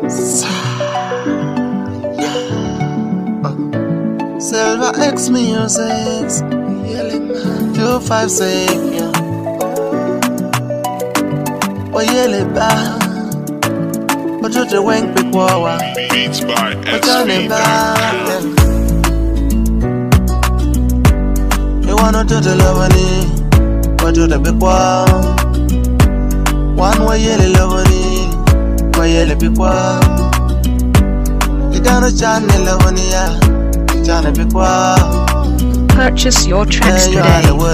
Silver X Music 256 Oyele ba Ojoje weng pe kwa Beats by Ojane ba SV. You wanna do the love ni Ojoje pe kwa One oyele love ni Oyele pe kwa Igano chane love ni ya Chane pe kwa Purchase your tracks today.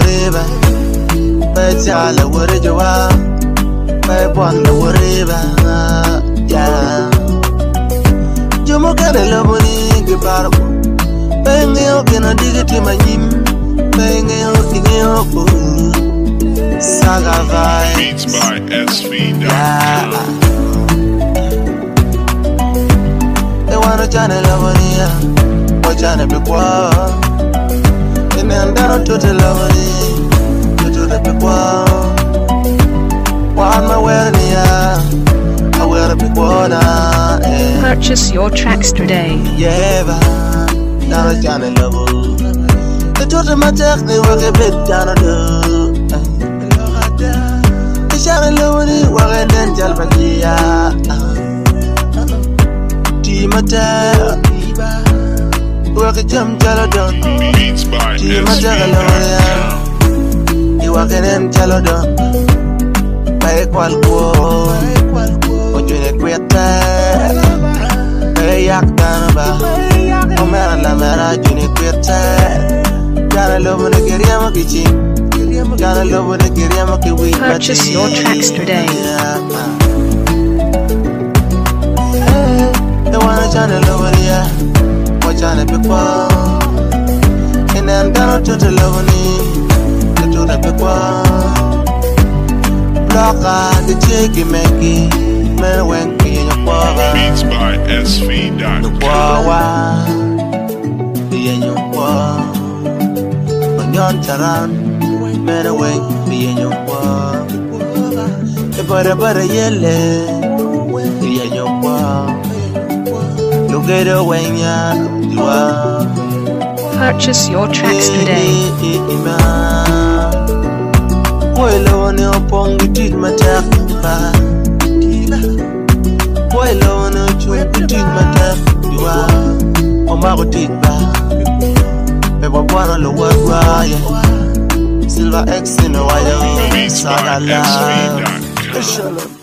Beats by SV. They wanna channel Lavonia, or channel Piqua. And then down to the lovely, to the people. One my wedding, I wear a big water. Purchase your tracks today. Yeah, now it's down a level. The total matter, they work a bit down a do. The shadow lonely, well, and then Jalbakia. Timata. Work a jump jalodon. Beats by SV. You work in jalodon. By qual quo. What you need with that? Hey, yak danaba. Omera la mera, you need with that. Gotta love when I get him a kitchen. Gotta love when I get him a kiwi. Purchase your tracks today. They wanna channel over here. Chana people, and then down to the lovely, to the people. Block out the jiggy makey, man when be in your power. Beats by SV. The power, be in your power. On your taran, man when be in your power. The butter yellow, be in your power. Look at the way you are. Purchase your tracks today. Boy, low on your pong, you did my tap. Boy, low on your trip, you did my tap. You are on my boutique back. Ever one on the world, Silver X in the wire. Beats by SV.